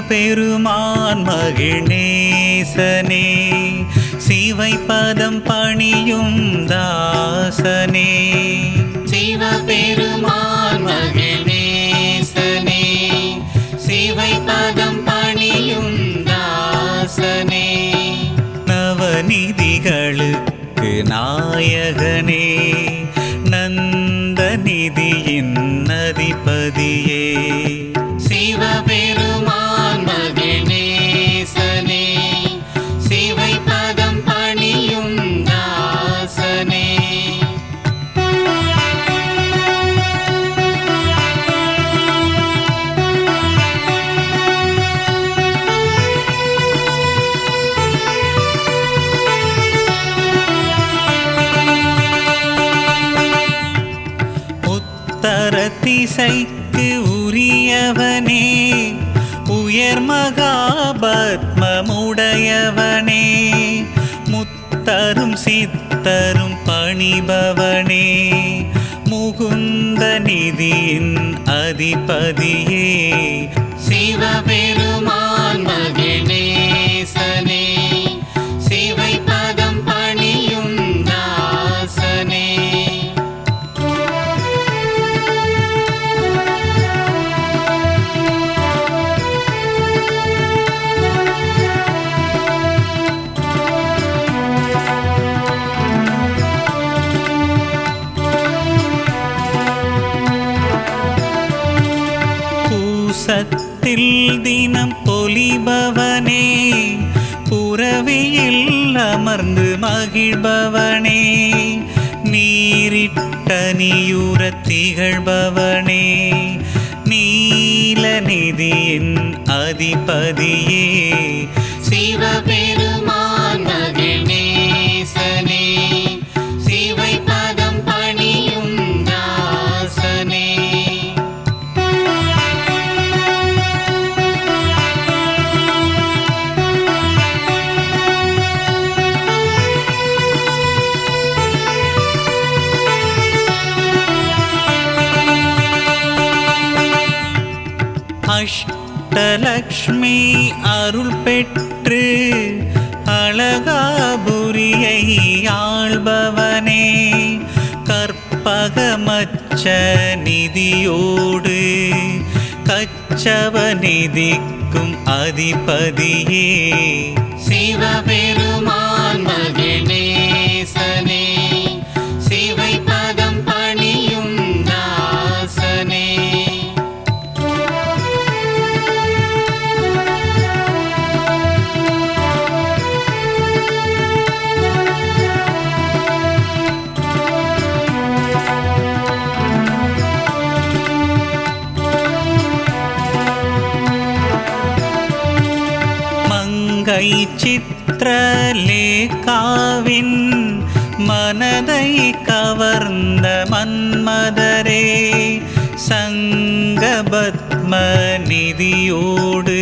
சிவபெருமான் மகிழ்நேசனே சிவை பதம் பணியும் தாசனே. சிவபெருமான் மகிழ்நேசனே சிவை பதம் பணியும் தாசனே. நவநிதிகளுக்கு நாயகனே நந்தநிதியின் அதிபதியே. சிவபெருமான் மகிழ்நேசனே சிவை பதம் பணியும் தாசனே. உத்தரதிசைக்கு உரியவனே உயர் மகாபத்மமுடையவனே முத்தரும் சித்தரும் பணிபவனே முகுந்த நிதியின் அதிபதியே. சிவபெருமான் மகிழ்நேசனே சிவை பதம் பணியும் தாசனே. பூசத்தில் தினம் பொலிபவனே புரவியில் அமர்ந்து மகிழ்பவனே நீரிட்ட நீயூர திகழ்பவனே நீலநிதியின் அதிபதியே. சிவபெருமான் மகிழ்நேசனே சிவை பதம் பணியும் தாசனே. அஷ்டலக்ஷ்மி அருள் பெற்று அழகாபுரியை ஆள்பவனே கற்பகமச்ச நிதியோடு கச்சவ நிதிக்கும் அதிபதியே. சிவபெருமான் மகிழ்நேசனே சிவை பதம் பணியும் தாசனே. மங்கை சித்ரலேகாவின் மனதை கவர்ந்த மன்மதரே சங்கபத்ம நிதியோடு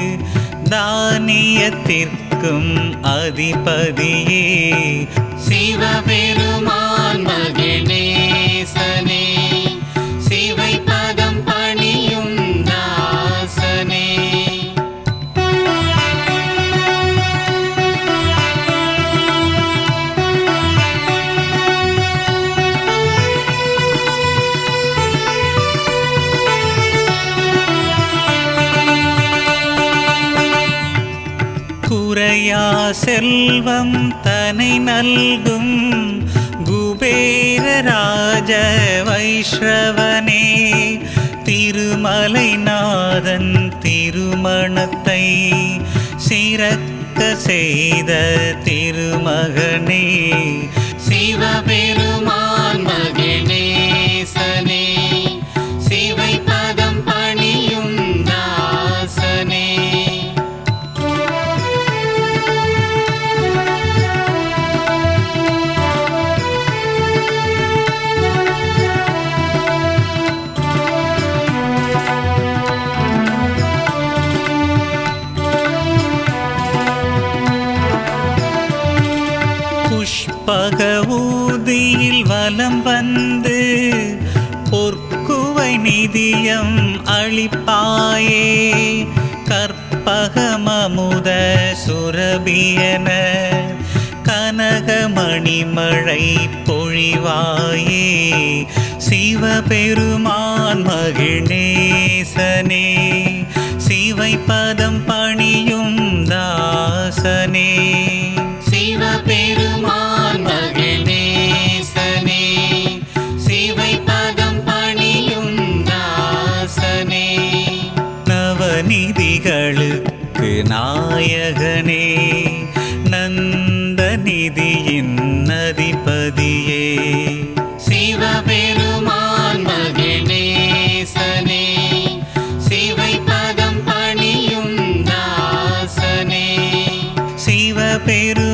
தானியத்திற்கும் அதிபதியே. சிவபெருமான் மகிழ்நேசனே சிவை பதம் பணியும் தாசனே. குறையா செல்வம் தனை நல்கும் குபேரராஜ வைஷ்ரவனே திருமலைநாதன் திருமணத்தை சிறக்க செய்த திருமகனே. சிவபெருமான் மகிழ்நேசனே சிவை பதம் பணியும் தாசனே. பகவூதியில் வலம் வந்து பொற்குவை நிதியம் அளிப்பாயே கற்ப கற்பகமமுத சுரபியன கனகமணிமழை பொழிவாயே சிவபெருமான் மகிழ்நேசனே சிவை பதம் பணியும் தாசனே சிவபெருமான் மகிழ்நேசனே சிவை பதம் பணியும் தாசனே நவநிதிகளுக்கு நாயகனே நந்தநிதியின் அதிபதியே சிவபெருமான் மகிழ்நேசனே சிவை பதம் பணியும் தாசனே சிவபெரு